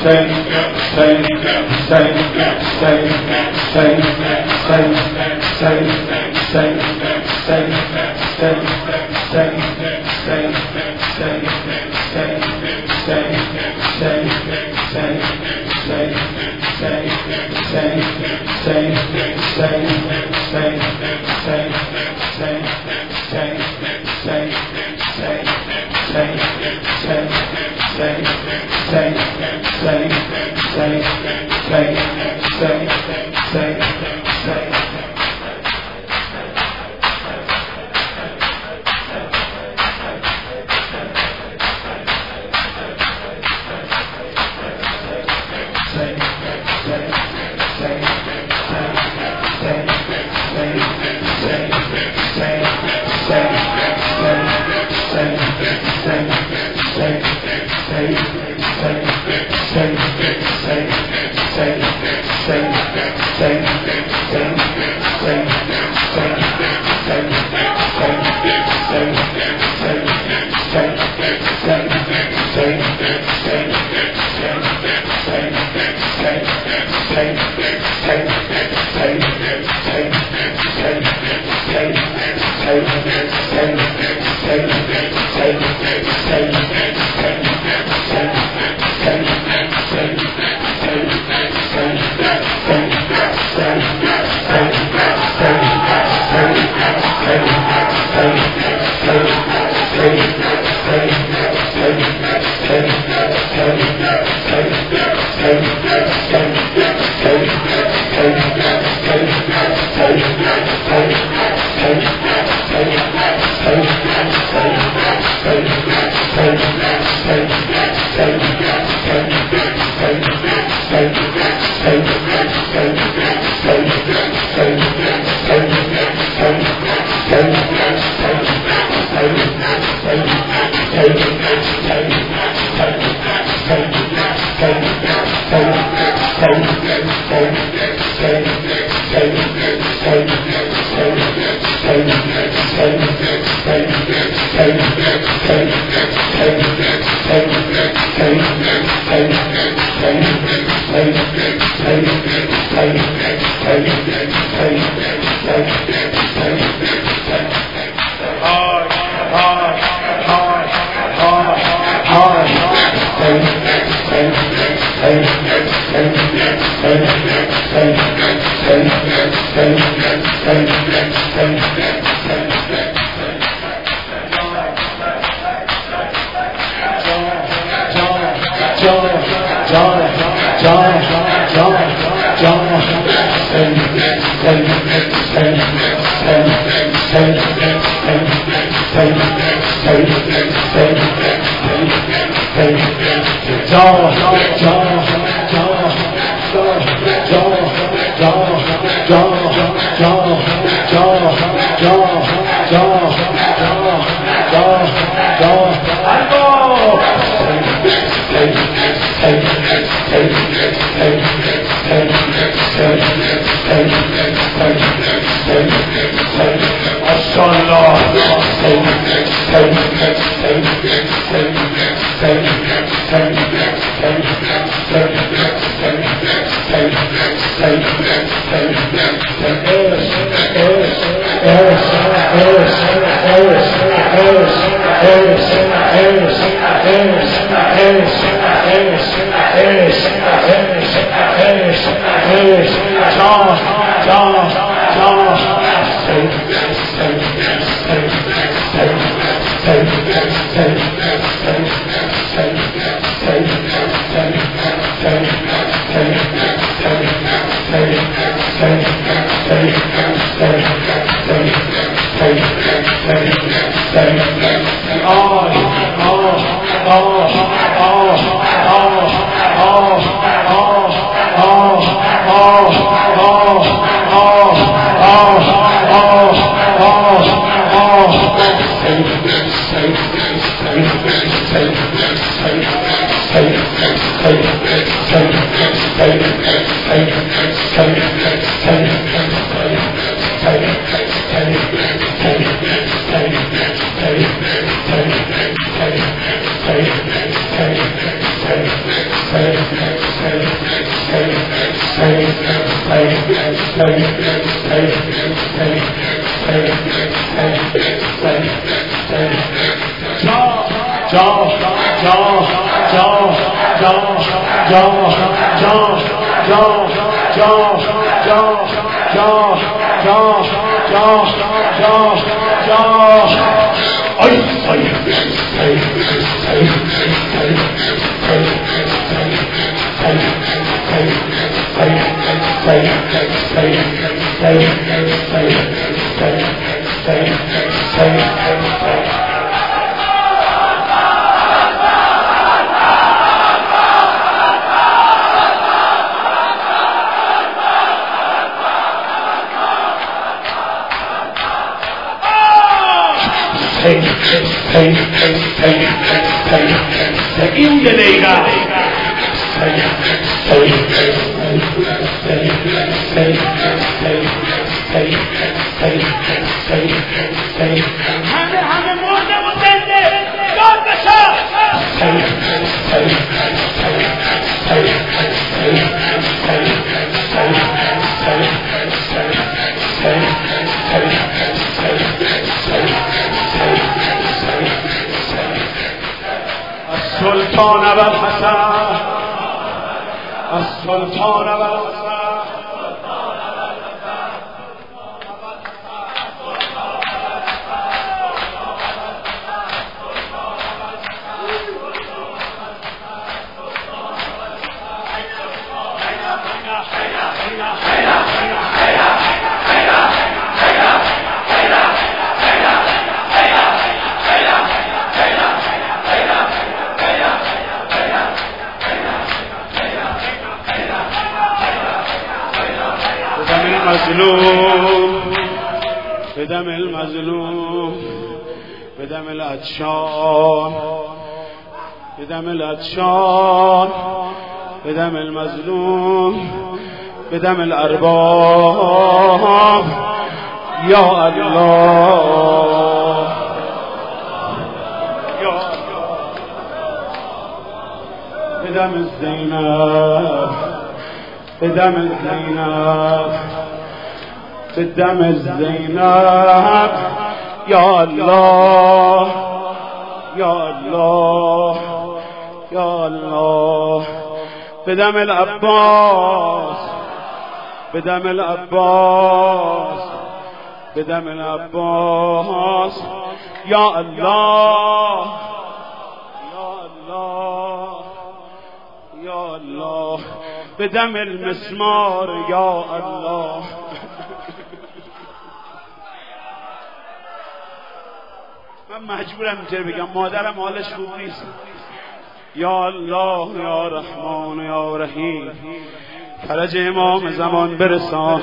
Hey. این دلیگا همه مرده و زنده داد بشه السلطان ابوالحسن السلطان ابوالحسن بدم المظلوم بدم العطشان بدم العطشان بدم المظلوم بدم الارباب یا الله بدم الزینب بدم الزینب بدم الزینب یا الله یا الله یا الله بدم العباس بدم العباس بدم العباس یا الله یا الله یا الله بدم المسمار یا الله من مجبورم اینطور بگم مادرم حالش خوب نیست یا الله یا رحمان یا رحیم فرج امام زمان برسان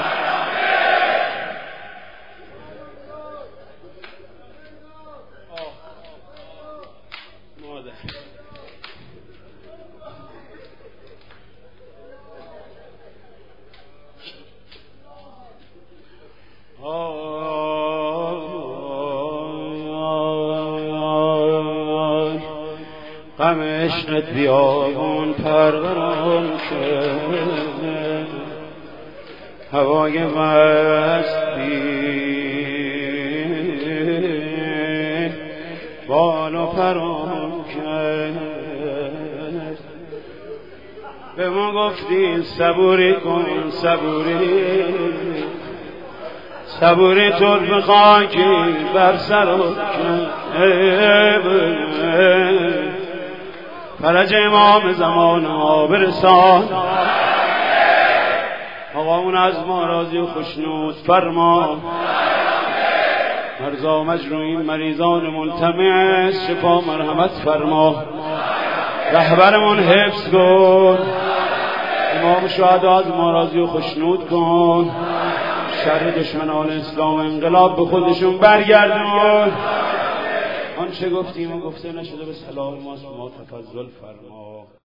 غم عشقت بیابون پروران کرد هوای مستی بال و پران کرد به ما گفتی صبوری کن صبوری صبوری تو به خاکی بر سر کرد فرج امام زمان ها برسان آقامون از ما راضی و خشنود فرما مرزا مجروحین مریضان ملتمس شفا مرحمت فرما رهبرمون حفظ کن امام شهدا از ما راضی و خشنود کن شر دشمنان اسلام انقلاب به خودشون برگردون آنچه گفتیم و گفته نشده به صلاح ماست ما تفضل فرما